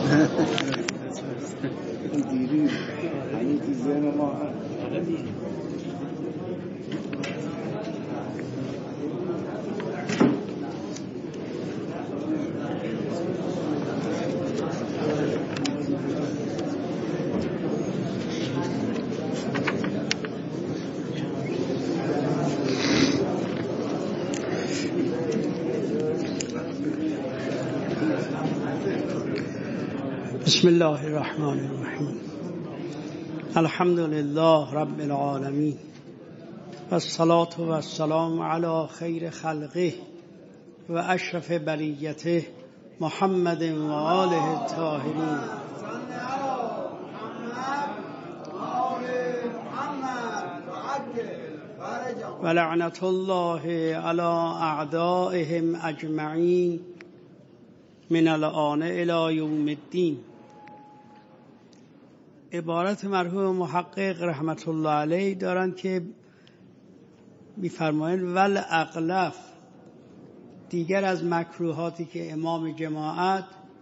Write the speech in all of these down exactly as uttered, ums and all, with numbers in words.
دیری همین تو ذهن ما هست. بسم الله الرحمن الرحیم. الحمد لله رب العالمین و الصلاة و السلام علی خیر خلقه و اشرف بریته محمد و آله الطاهرین و لعنت الله علی اعدائهم اجمعین من الآن الی یوم الدین. عبارت مرحوم محقق رحمت الله علیه دارند که می‌فرمایند ول اغلف، دیگر از مکروهاتی که امام جماعت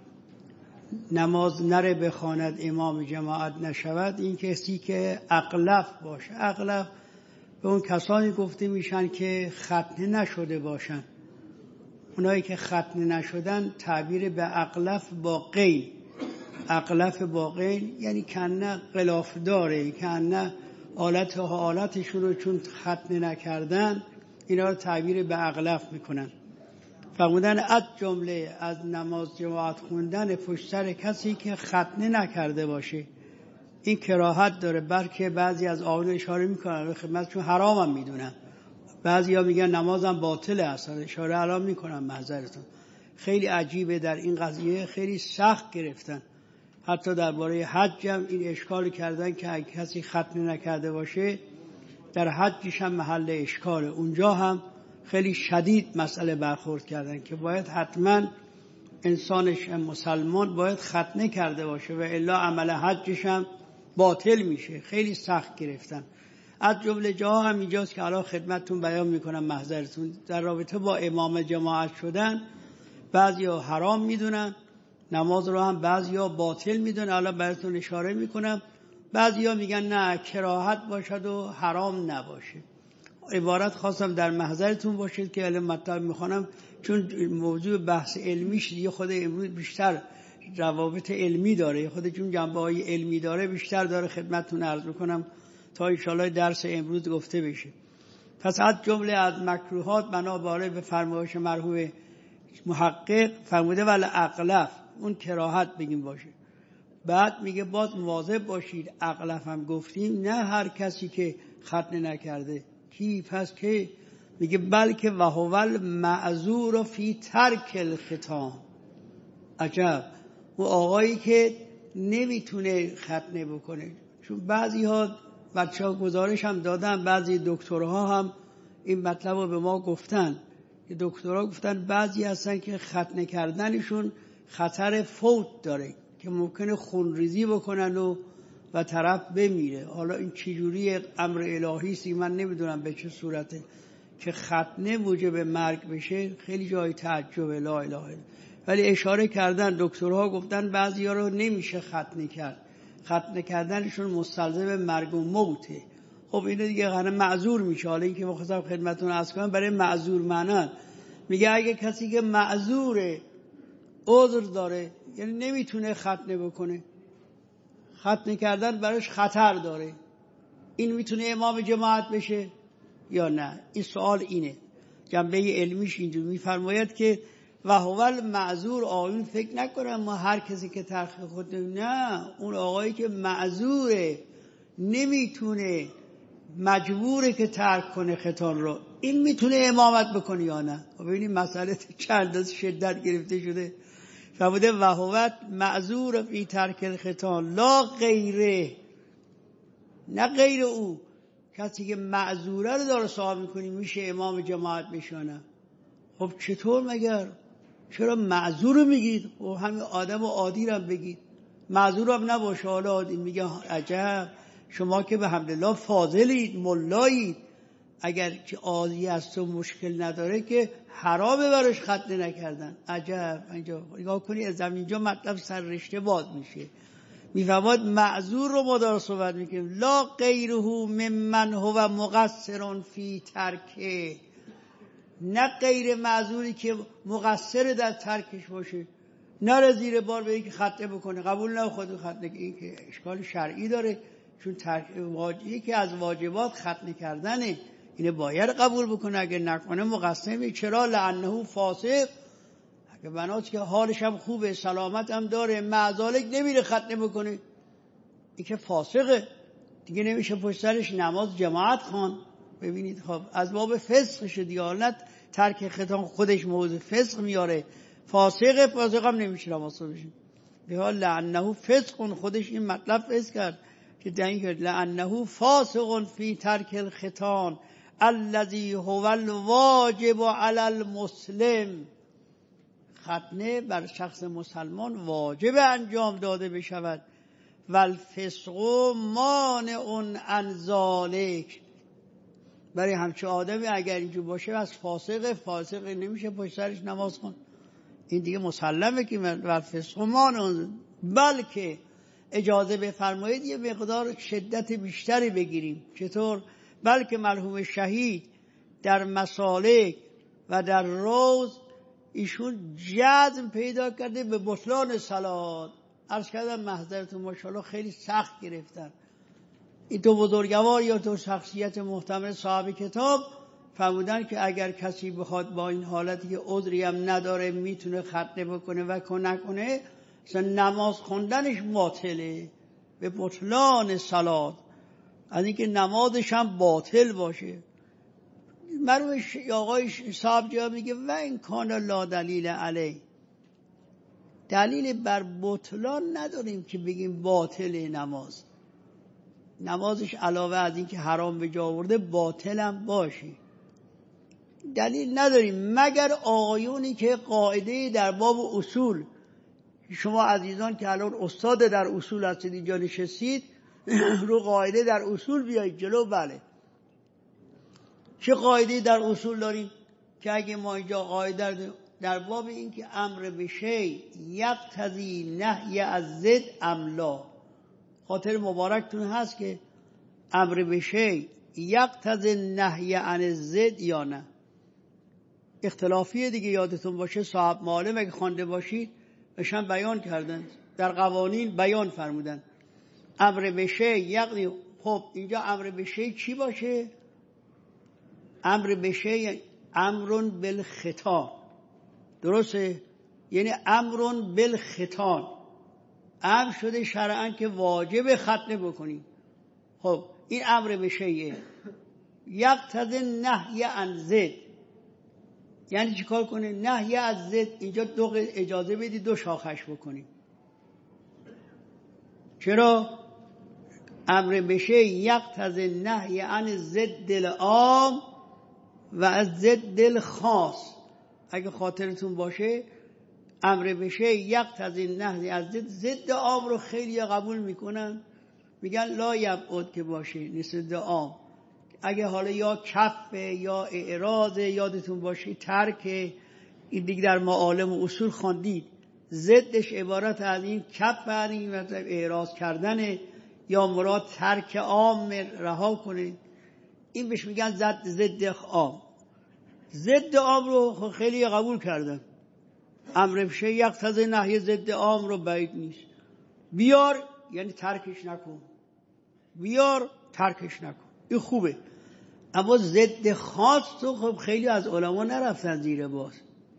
نماز نره بخواند، امام جماعت نشود، این کسی که اغلف باشه. اغلف به اون کسانی گفته میشن که ختنه نشده باشن. اونایی که ختنه نشدن تعبیر به اغلف با غیر، اغلف با غیر یعنی کنه غلاف داره، کنه آلت حالتشون رو چون ختنه نکردن اینا رو تعبیر به اغلف میکنن. فرمودن از جمله از نماز جماعت خوندن پشت سر کسی که ختنه نکرده باشه. این کراهت داره، بلکه بعضی از آقایون اشاره میکنن خدمتشون حرام هم میدونن، بعضی ها میگن نمازم باطله، اصلا اشاره الان میکنم محضرتون. خیلی عجیبه، در این قضیه خیلی سخت گرفتن. حتی درباره حج هم این اشکال کردن که اگه کسی ختنه نکرده باشه در حجش هم محل اشکاله. اونجا هم خیلی شدید مسئله برخورد کردن که باید حتما انسانش مسلمان باید ختنه کرده باشه و الا عمل حجش هم باطل میشه. خیلی سخت گرفتن. از جمله جاها هم اینجاست که الان خدمتتون بیان میکنم محضرتون. در رابطه با امام جماعت شدن بعضیا حرام میدونن، نماز رو هم بعضیا باطل میدونن، الان براتون اشاره میکنم. بعضیا میگن نه کراهت باشد و حرام نباشه. عبارت خواستم در محضرتون باشید که الان مطلب میخوانم، چون موضوع بحث علمیش دیگه خود امروز بیشتر روابط علمی داره، خود چون جنبه های علمی داره بیشتر داره خدمتتون عرض میکنم تا انشاءالله درس امروز گفته بشه. پس از جمله از مکروهات بنابراین به فرمایش مرحوم محقق فرموده ول اغلف، اون کراهت بگیم باشه. بعد میگه باز مواظب باشید، اغلف هم گفتیم نه هر کسی که ختنه نکرده. کی پس که میگه بلکه وهو المعذور فی ترک الختان. عجب، اون آقایی که نمیتونه ختنه بکنه. چون بعضی ها بچه ها گزارش هم دادن، بعضی دکترها هم این مطلب رو به ما گفتن که دکترها گفتن بعضی هستن که ختنه کردنشون خطر فوت داره که ممکنه خونریزی بکنن و و طرف بمیره. حالا این چجوری امر الهی است من نمیدونم به چه صورته که ختنه موجب مرگ بشه. خیلی جای تعجب، لا اله الا. ولی اشاره کردن دکترها گفتن بعضیا رو نمیشه ختنه کرد، ختنه کردنشون مستلزم مرگ و موته. خب اینو دیگه غن معذور میشه. حالا اینکه بخواستم خدمتتون عرض کنم برای معذور معنی میگه اگه کسی که معذوره، عذر داره، یعنی نمیتونه ختنه بکنه، ختنه کردن براش خطر داره، این میتونه امام جماعت بشه یا نه؟ این سوال اینه. جنبه علمیش اینجور میفرماید که و هو المعذور. آقایون فکر نکنم ما هر کسی که ترک خود، نه، اون آقایی که معذوره، نمیتونه، مجبوره که ترک کنه ختان رو، این میتونه امامت بکنه یا نه؟ ببینید مسئله چند از شدت گرفته شده. فرموده و هو معذور فی ترک الختان لا غیره، نه غیر او. کسی که معذوره رو داره سوال میکنی میشه امام جماعت بشانه. خب چطور مگر؟ چرا معذور رو میگید؟ خب همین آدم و عادی رو بگید، معذور هم نباشه. حالا عادی میگه عجب شما که به حمدالله فاضلید، ملایید، اگر که عالی است و مشکل نداره که حرامه براش ختنه نکردن. عجب. اینجا نگاه کنی از اینجا مطلب سر رشته باز میشه. میفهمد معذور رو ما داره صحبت میکنیم. لا غیره ممن هو مقصر فی ترکه، نه غیر معذوری که مقصر در ترکش باشه، نره زیر بار به اینکه ختنه بکنه، قبول نه خود ختنه، این که اشکال شرعی داره، چون ترک واجبی که از واجبات ختنه کردنه، اینه باید قبول بکنه. اگه نکنه مقصر میشه. چرا؟ لعنه فاسق، اگه بناست که حالش هم خوبه، سلامت هم داره، معذالک نمیره ختنه بکنه، این که فاسقه دیگه، نمیشه پشت سرش نماز جماعت خوان. ببینید خب از باب فسقش دیانت ترک ختان خودش موضوع فسق میاره. فاسقه، فاسق هم نمیشه نماز بشه. به حال لعنه فسق، خودش این مطلب فسق کرد که دین کرد لعنه فاسق فی ترک الختان الذی هو الواجب علی المسلم. ختنه بر شخص مسلمان واجب انجام داده بشود. والفسق مانع عن ذلک. برای همچه آدمی اگر اینجور باشه از فاسق، فاسق نمیشه پشت سرش نماز خون. این دیگه مسلمه که والفسق مانع. بلکه اجازه بفرمایید یه مقدار شدت بیشتری بگیریم. چطور؟ بلکه مرحوم شهید در مسالک و در روز ایشون جزم پیدا کرده به بطلان صلات. عرض کردم محضرتون ماشاءالله خیلی سخت گرفتن. این تو بزرگوار یا تو شخصیت محترم صاحب کتاب فرمودن که اگر کسی بخواد با این حالتی که عذری هم نداره میتونه ختنه بکنه و کنه کنه مثلا نماز خوندنش باطله، به بطلان صلات، از اینکه نمازش هم باطل باشه. مرحوم آقای صاحب جواب میگه و این کان لا دلیل علیه، دلیل بر بطلان نداریم که بگیم باطل نماز، نمازش علاوه از این که حرام به جا آورده باطل هم باشه، دلیل نداریم مگر آقایونی که قاعده در باب اصول، شما عزیزان که الان استاد در اصول هستید اینجا نشستید رو قاعده در اصول بیایید جلو. بله چه قاعده در اصول داریم که اگه ما اینجا قاعده در باب این که امر به شی یقتضی نهی از ضد ام لا، خاطر مبارکتون هست که امر به شی یقتضی نهی عن ضد یا نه، اختلافیه دیگه. یادتون باشه صاحب معالم اگه خوانده باشید بهشن بیان کردن، در قوانین بیان فرمودن امر به شی یقتضی. خب اینجا امر به شی چی باشه؟ امر به شی امرون بالختان، درسته؟ یعنی امرون بالختان، امر شده شرعاً که واجب ختنه بکنی. خب این امر به شیء یقتضی نهی عن ضد، یعنی چیکار کنه؟ نهی از ضد. اینجا دو اجازه بدی دو شاخش بکنی. چرا؟ امر به شیء یقتضی نهی عن ضد العام و از ضد الخاص. اگه خاطرتون باشه امر به شیء یقتضی نهی از ضد، ضد عام رو خیلی قبول میکنن، میگن لا یبعد که باشه نسبت عام. اگه حالا یا کفه یا اعراض، یادتون باشه ترک، این دیگه در معالم و اصول خواندید، ضدش عبارت از این کف، یعنی مثلا اعراض کردن، یا مراد ترک عام رها کنه، این بهش میگن ضد ضد عام. ضد عام رو خیلی قبول کردن، امر به شیء یقتضی نهی ضد عام رو بعید نیست. بیار یعنی ترکش نکن، بیار ترکش نکن، این خوبه. اما ضد خاص تو خب خیلی از علما نرفتن زیر باز.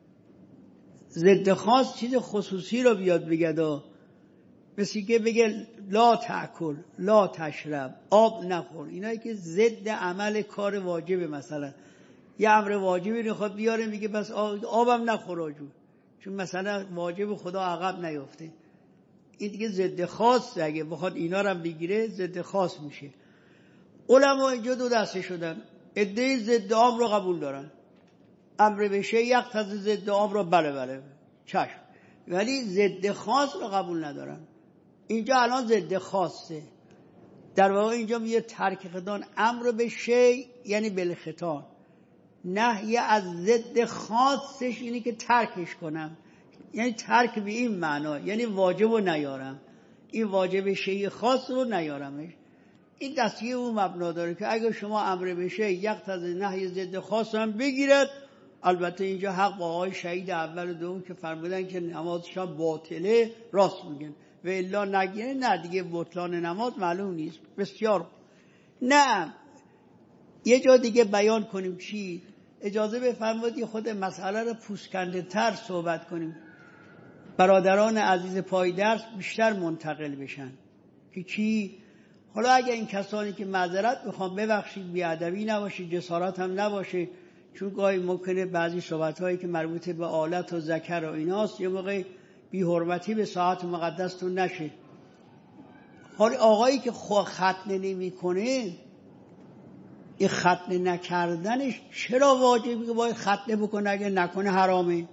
ضد خاص چیز خصوصی رو بیاد بگه، مثل که بگه لا تأکل لا تشرب، آب نخور، اینایی که ضد عمل کار واجبه. مثلا یه امر واجبی رو خود بیاره میگه بس آبم نخور آجو، چون مثلا واجب خدا عقب نیفته. این دیگه ضد خاص، اگه بخواد اینا رو هم بگیره ضد خاص میشه. علما اینجا دو دسته شدن، عده ضد عام رو قبول دارن، امر به شیء یقتضی ضد عام رو بله بله چشم، ولی ضد خاص رو قبول ندارن. اینجا الان ضد خاصه، در واقع اینجا میگه ترک ختان، امر به شی یعنی بالختان، نهی از ضد خاصش اینی که ترکش کنم، یعنی ترک به این معنا یعنی واجب رو نیارم، این واجب شی خاص رو نیارمش. این دستیه اون مبنا داره که اگر شما امر بشه یقتضی نهی ضد خاص هم بگیرد. البته اینجا حق با آقای شهید اول و دوم که فرمودن که نمازشان باطله راست میگن، و الا نگیره نه دیگه بطلان نماز معلوم نیست. بسیار نه یه جا دیگه بیان کنیم. چی؟ اجازه بفرمایید خود مسئله رو پوسکنده تر صحبت کنیم، برادران عزیز پای درس بیشتر منتقل بشن. که چی؟ حالا اگه این کسانی که معذرت میخوام ببخشید بیادبی نباشه، جسارت هم نباشه، چون گاهی ممکنه بعضی صحبت‌هایی که مربوط به آلت و ذکر و ایناست یه موقع بی حرمتی به ساعت مقدستون نشه. حالا آقایی که ختنه نمی کنه، این ختنه نکردنش چرا واجبه که باید ختنه بکنه؟ اگه نکنه حرامه.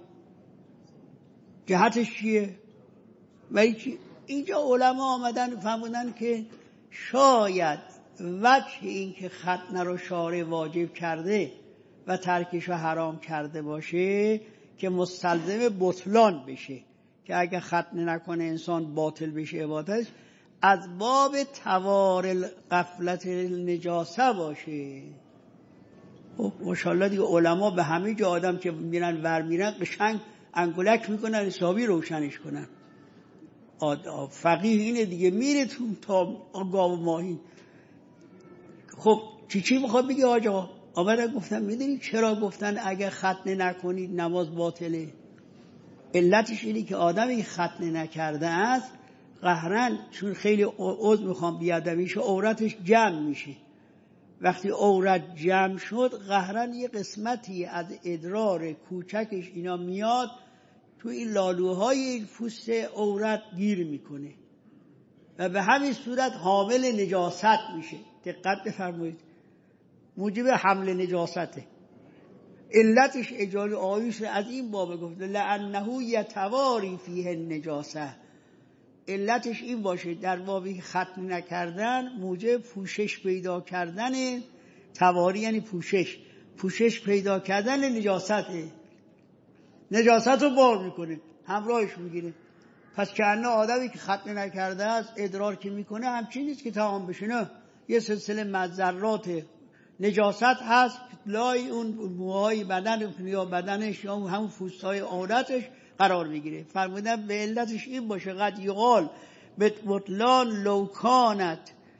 جهتش چیه؟ ولی اینجا علما آمدن فهموندن که شاید وجه این که ختنه رو شارع واجب کرده و ترکش رو حرام کرده باشه که مستلزم بطلان بشه، که اگه ختنه نکنه انسان باطل بشه عبادتش، از باب توار غفلت نجاسه باشه. خب ماشاءالله دیگه علما به همه جا آدم که میرن ور میرن قشنگ انگولک میکنن حسابی روشنش کنن. فقیه اینه دیگه، میره تو تا گاو ماهی. خب چی چی میخواد بگه آجا؟ آمدن گفتن میدونی چرا گفتن اگه ختنه نکنید نماز باطله؟ علتش اینه که آدمی ختنه نکرده است قهرن، چون خیلی عضو میخوام بیادمیشه، عورتش جمع میشه. وقتی عورت جمع شد قهرن یه قسمتی از ادرار کوچکش اینا میاد تو این لالوهای پوست عورت گیر میکنه و به همین صورت حامل نجاست میشه. دقت بفرمایید، موجب حمل نجاسته. علتش اجازه آیوش از این باب گفته لعنه یتواری فیه النجاسه، علتش این باشه در بابی ختم نکردن موجب پوشش پیدا کردن، تواری یعنی پوشش، پوشش پیدا کردن نجاسته. نجاست رو بار میکنه، همراهش میگیره. پس که انه آدمی که ختم نکرده است ادرار که میکنه همچین نیست که تمام بشه، نه، یه سلسله مذرات نجاست هست لای اون موهای بدن یا بدنش یا همون پوستهای عورتش قرار میگیره. فرمودن به علتش این باشه قد یقال بطلان لوکانت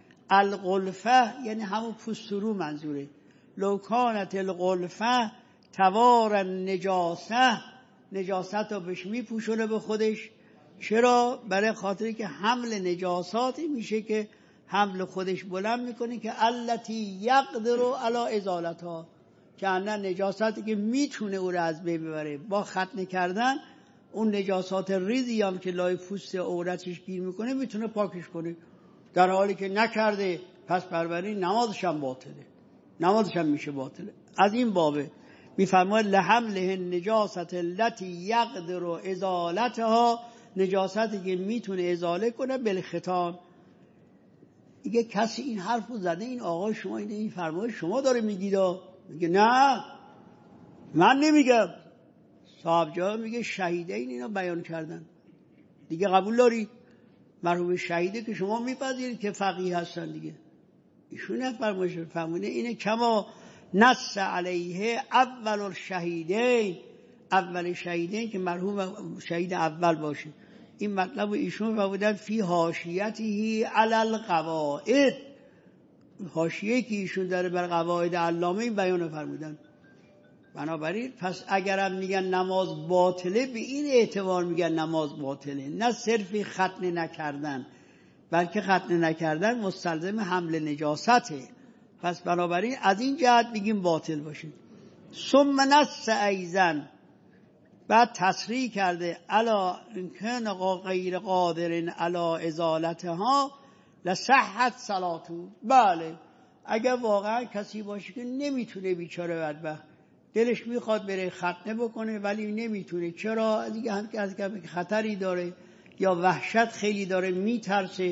الغلفه، یعنی همون پوست رو منظوره، لوکانت الغلفه توار نجاسه، نجاست رو بهش میپوشونه به خودش. چرا؟ برای خاطری که حمل نجاساتی میشه که حمل خودش بلند میکنه که التی یقدر علی ازالتها، که انا نجاساتی که میتونه او رو از بین ببره. با ختنه کردن اون نجاسات ریزی هم که لای پوست عورتش گیر میکنه میتونه پاکش کنه، در حالی که نکرده پس پروری نمازش هم باطله، نمازش هم میشه باطله. از این بابه میفرماید لحمله نجاست التی یقدر ازالتها، نجاستی که میتونه ازاله کنه بالختان. دیگه کسی این حرف رو زده این آقا شما این این فرمایش شما داره میگید؟ میگه نه من نمیگم، صاحب جا میگه شهیدین اینا بیان کردن دیگه، قبول داری؟ مرحوم شهیده که شما میپذیرید که فقیه هستن دیگه، ایشون فرمایش فرمونه اینه کما نص علیه اول الشهیدین، اول شهیدین که مرحوم شهید اول باشه. این مطلب ایشون فرمودن فی حاشیته علی القواعد، حاشیه‌ای که ایشون داره بر قواعد علامه این بیان فرمودن. بنابراین پس اگرم میگن نماز باطله به این اعتبار میگن نماز باطله، نه صرف ختنه نکردن، بلکه ختنه نکردن مستلزم حمل نجاسته. پس بنابراین از این جهت بگیم باطل باشه. ثم نص ایزن، بعد تصریح کرده الا انکن غیر قادر علی ازالتها لصحت صلاتو. بله اگر واقعا کسی باشه که نمیتونه، بیچاره بدبخت دلش میخواد بره ختنه بکنه ولی نمیتونه، چرا؟ دیگه هم که از خطری داره یا وحشت خیلی داره، میترسه،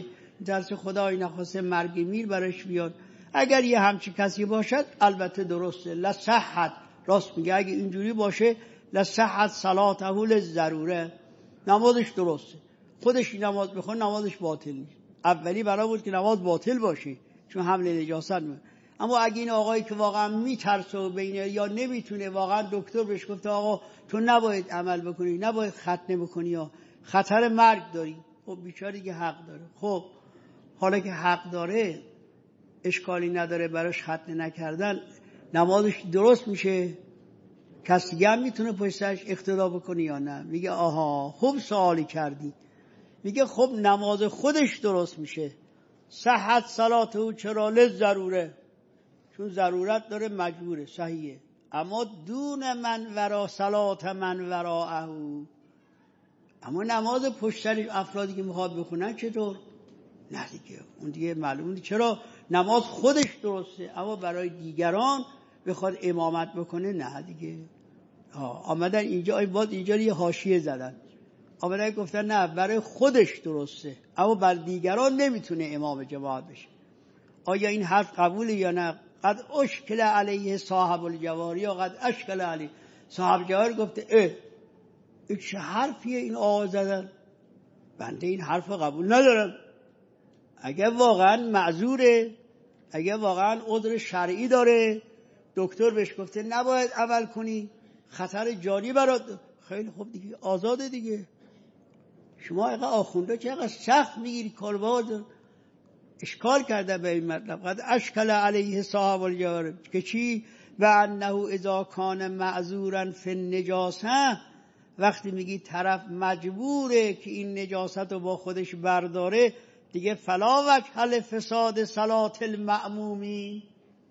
درس خدای نخواسته مرگ میر برش بیاد. اگر یه همچی کسی باشد البته درسته، لصحت، راست میگه، اگه اینجوری باشه لصحت صلاته للضروره، نمازش درسته. خودش نماز بخونه نمازش باطل نیست. اولی برای بود که نماز باطل باشه چون حمل نجاست می. اما اگه این آقایی که واقعا میترسه و بینه یا نمیتونه، واقعا دکتر بهش گفته آقا تو نباید عمل بکنی، نباید ختنه بکنی یا خطر مرگ داری، خب بیچاره دیگه حق داره. خب حالا که حق داره اشکالی نداره براش ختنه نکردن، نمازش درست میشه؟ کسی دیگه هم میتونه پشتش اقتدا بکنی یا نه؟ میگه آها خوب سوالی کردی. میگه خب نماز خودش درست میشه. صحت صلاته، چرا؟ للضروره، چون ضرورت داره، مجبوره، صحیحه. اما دون من ورا صلات من وراءه، اما نماز پشتش افرادی که میخواد بخونن چطور؟ نه دیگه اون دیگه معلومه. چرا؟ نماز خودش درسته اما برای دیگران بخواد امامت بکنه نه دیگه. آمدن اینجا ای باز اینجا یه حاشیه زدن، آمدن گفتن نه برای خودش درسته اما بر دیگران نمیتونه امام جماعت بشه. آیا این حرف قبوله یا نه؟ قد اشکل علیه صاحب الجواری یا قد اشکل علیه صاحب جواری گفته اه این چه حرفیه این آقا زدن؟ بنده این حرف قبول ندارم. اگر واقعا معذوره، اگر واقعا عذر شرعی داره، دکتر بهش گفته نباید عمل کنی، خطر جانی برات، خیلی خوب دیگه آزاده دیگه. شما اگه آخونده که اگه سخت میگیری کارباز اشکال کرده به این مطلب. قد اشکل علیه صاحب الجوار که چی؟ و انه اذا کان معذورا فی النجاسه، وقتی میگی طرف مجبوره که این نجاست رو با خودش برداره دیگه فلا وجه لفساد صلات المأمومین.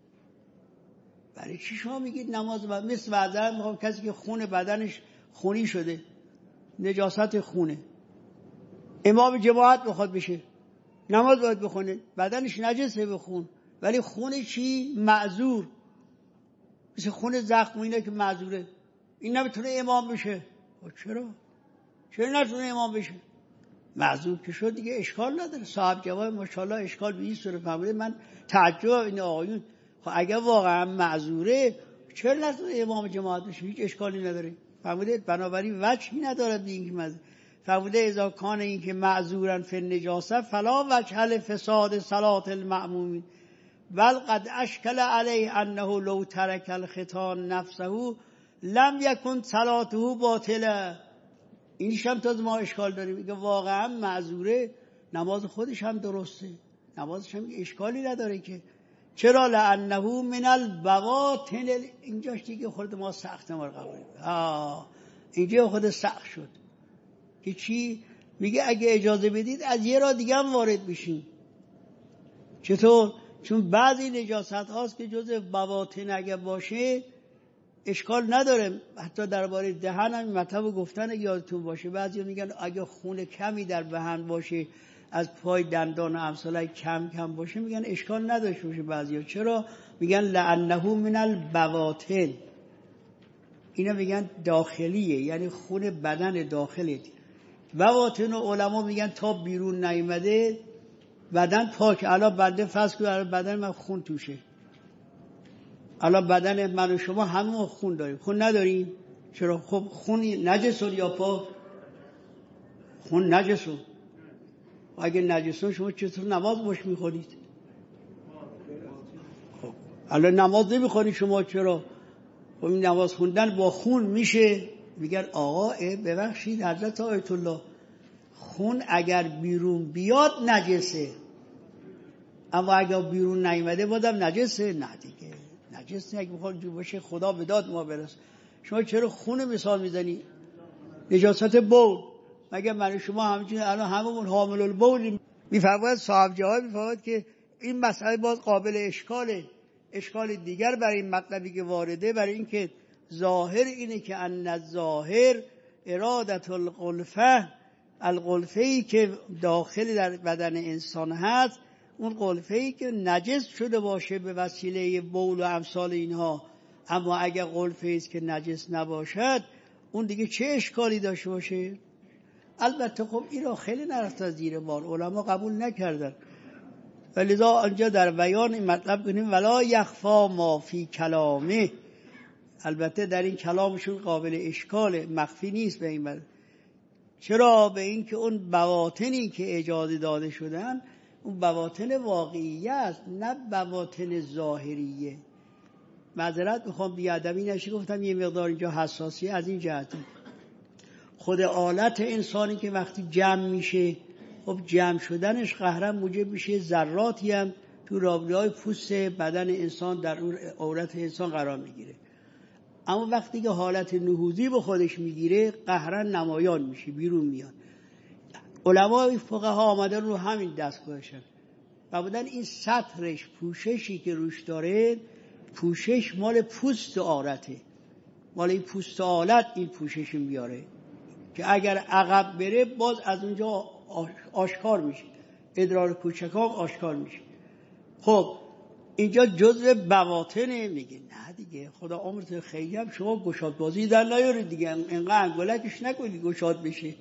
برای چی شما میگید نماز با... مثل بعضا میخوام کسی که خون بدنش خونی شده، نجاست خونه، امام جماعت بخواد بشه نماز باید بخونه، بدنش نجسه بخون، ولی خون چی؟ معذور، مثل خون زخم اینه که معذوره، این نمیتونه امام بشه. چرا؟ چرا نتونه امام بشه؟ معذور که شد دیگه اشکال نداره. صاحب جواب ماشاءالله اشکال به این صورت فهمیده. من تعجب این آقایون، خب اگر واقعا معذوره چرا نتونه امام جماعت بشه؟ هیچ اشکالی نداره. فهمیده؟ بنابراین وجهی نداره دیگه که مز فهمیده اذا کان این که معذورن فی النجاسه فلا وجه لفساد صلات المأمومین بل قد اشکل علیه انه لو ترک الختان نفسه لم یکن صلاته باطله. اینش هم تازه ما اشکال داریم. میگه واقعا معذوره نماز خودش هم درسته، نمازش هم اشکالی نداره که. چرا؟ لانه من البواطن. اینجاش دیگه خود ما سخت ما رو قبول آه اینجا خود سخت شد که چی؟ میگه اگه اجازه بدید از یه راه دیگه هم وارد بشیم. چطور؟ چون بعضی نجاست هاست که جز بواطن اگه باشه اشکال نداره. حتی درباره دهن هم مطلب گفتن اگه یادتون باشه، بعضی میگن اگه خون کمی در دهن باشه از پای دندان و امثال کم کم باشه میگن اشکال نداشته باشه. بعضیا چرا میگن لانه من البواطن، اینا میگن داخلیه، یعنی خون بدن داخله. بواطن و علما میگن تا بیرون نیامده بدن پاک. الان بنده فرض کنید بدن من خون توشه، الان بدن من و شما همه خون داریم، خون نداریم؟ چرا؟ خب خونی نجسون یا پاک؟ خون نجسون. اگه نجسون شما چطور نماز باش میخونید؟ خب الان نماز نمیخونید شما، چرا؟ خب این نماز خوندن با خون میشه. میگن آقا ببخشید حضرت آیت الله، خون اگر بیرون بیاد نجسه، اما اگر بیرون نیامده بودم نجسه؟ نه دیگه نجس اگه بخواد جو باشه خدا به داد ما برس. شما چرا خون مثال میزنی؟ نجاست بول، مگه من شما همچنین الان هممون حامل البول. میفرماید صاحب جواب میفرماید که این مسئله باز قابل اشکاله. اشکال دیگر برای این مطلبی که وارده، برای اینکه ظاهر اینه که ان الظاهر ارادت الغلفه، الغلفه‌ای که داخل در بدن انسان هست، اون غلفه‌ای که نجس شده باشه به وسیله بول و امثال اینها. اما اگر غلفه‌ای است که نجس نباشد اون دیگه چه اشکالی داشته باشه؟ البته خب این را خیلی نرفت از زیر بار، علما قبول نکردن. ولذا آنجا در بیان این مطلب کنیم ولا یخفا ما فی کلامه. البته در این کلامشون قابل اشکاله، مخفی نیست به این معنی. چرا؟ به این که اون بواطنی که اجازه داده شدن اون بواطن واقعیه است، نه بواطن ظاهریه. معذرت میخوام بیادبی نشه گفتم یه مقدار اینجا حساسیه از این جهتی. خود آلت انسانی که وقتی جمع میشه، خب جمع شدنش قهرن موجب میشه ذراتی هم تو رابطه‌های پوست بدن انسان در اون عورت انسان قرار میگیره. اما وقتی که حالت نهوضی به خودش میگیره قهرن نمایان میشه، بیرون میاد. علمای فقها آمدن رو همین دستگاهشن و بودن این سطرش، پوششی که روش داره، پوشش مال پوست عورته، مال این پوست آلت این پوشش میاره که اگر عقب بره باز از اونجا آشکار میشه، ادرار کوچکام آشکار میشه. خب اینجا جزء بواطنه. میگه نه دیگه خدا عمرت خیلی هم شما گشاد بازی در نیارید دیگه، اینقدر انگولکش نکنید گشاد بشه.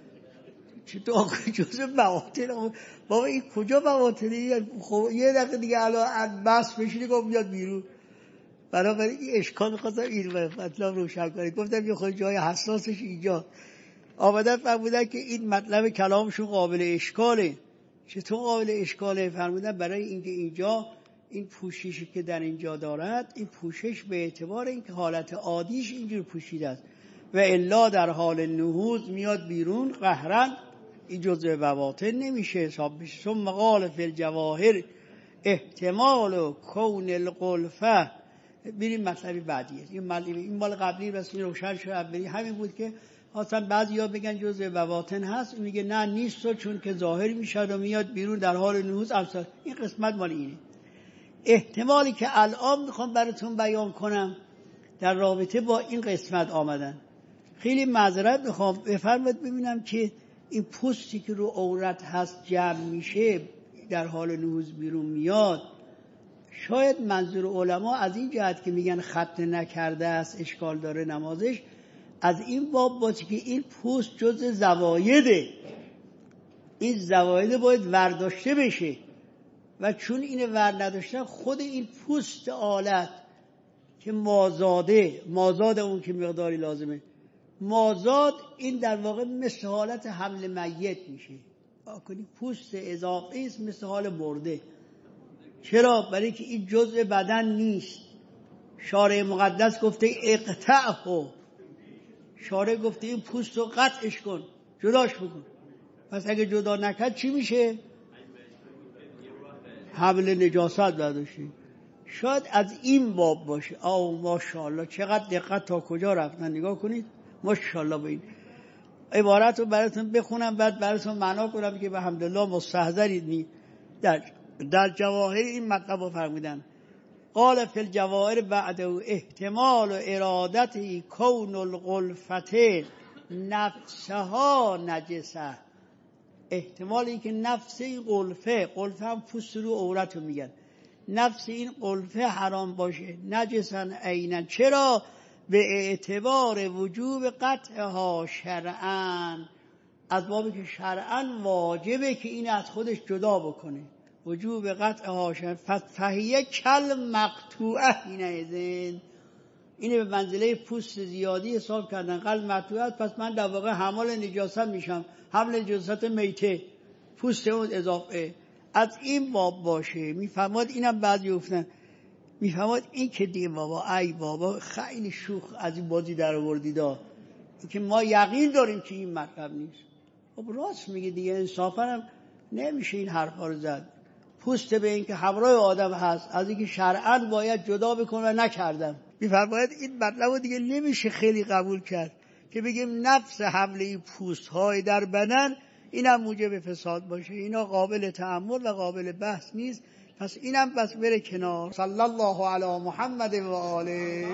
چطور جزء بواطن؟ بابا این کجا بواطنه؟ خب یه دقیقه دیگه الان بس بشینی گفت میاد بیرون. بنابراین این اشکال می‌خواستم این مطلب روشن کنم. گفتم یه خود جای حساسش اینجا آمدن فرمودن که این مطلب کلامشون قابل اشکاله. چطور قابل اشکاله؟ فرمودن برای اینکه اینجا این پوششی که در اینجا دارد، این پوشش به اعتبار اینکه حالت عادیش اینجور پوشیده است و الا در حال نهوض میاد بیرون قهرن، این جزء بواطن نمیشه حساب بشه. ثم قال فی الجواهر احتمال کون القلفه. بریم مطلب بعدیه. این این مال قبلی بس روشن شد. اولی همین بود که اصلا بعضیا بگن جزء بواطن هست، میگه نه نیست و چون که ظاهر میشه و میاد بیرون در حال نهوض. امثال این قسمت مال اینه. احتمالی که الان میخوام براتون بیان کنم در رابطه با این قسمت آمدن. خیلی معذرت میخوام، بفرمایید ببینم که این پوستی که رو عورت هست جمع میشه در حال نهوض بیرون میاد. شاید منظور علما از این جهت که میگن خط نکرده است اشکال داره نمازش، از این باب باشه که این پوست جز زوایده، این زواید باید ورداشته بشه و چون اینه ور نداشتن خود این پوست آلت که مازاده مازاد اون که مقداری لازمه، مازاد این در واقع مثل حالت حمل میت میشه. آکنی پوست اضافی است مثل حال مرده. چرا؟ برای که این جزء بدن نیست. شارع مقدس گفته اقطعه، شارع گفته این پوست رو قطعش کن، جداش بکن. پس اگه جدا نکرد چی میشه؟ حمل نجاست برداشته. شاید از این باب باشه. آه ماشاءالله چقدر دقت تا کجا رفتن، نگاه کنید. ماشاءالله. به این عبارت رو براتون بخونم بعد براتون معنا کنم که به حمدالله مستحضرید. می در در جواهر این مطلب رو فرمودن. قال فی الجواهر بعد احتمال و ارادتی کون الغلفته نفسها نجسه. احتمال این که نفس این غلفه، غلفه هم پوست رو عورت رو میگن، نفس این غلفه حرام باشه، نجسن عینن. چرا؟ به اعتبار وجوب قطعها شرعاً، از بابی که شرعاً واجبه که این از خودش جدا بکنه. وجوب قطعها شرعاً فهیه کل مقطوعه. اینه اینه به منزله پوست زیادی حساب کردن، قلب مقطوعه. پس من در واقع حمل نجاست میشم، حمل نجاست میته، پوست اون اضافه. از این باب باشه. میفهمد اینم بعضی گفتن میفهمد این که دیگه بابا ای بابا خیلی شوخ از این بازی در آوردید، این که ما یقین داریم که این مطلب نیست. خب راست میگه دیگه، انصافا هم نمیشه این حرفا رو زد. پوست به این که همراه آدم هست از اینکه شرعاً باید جدا بکنه و نکردم. میفرماید این مطلب رو دیگه نمیشه خیلی قبول کرد که بگیم نفس حمله این پوست های در بدن اینم موجب فساد باشه. اینا قابل تأمل و قابل بحث نیست. پس اینم بس بره کنار. صلی الله علی محمد و آله.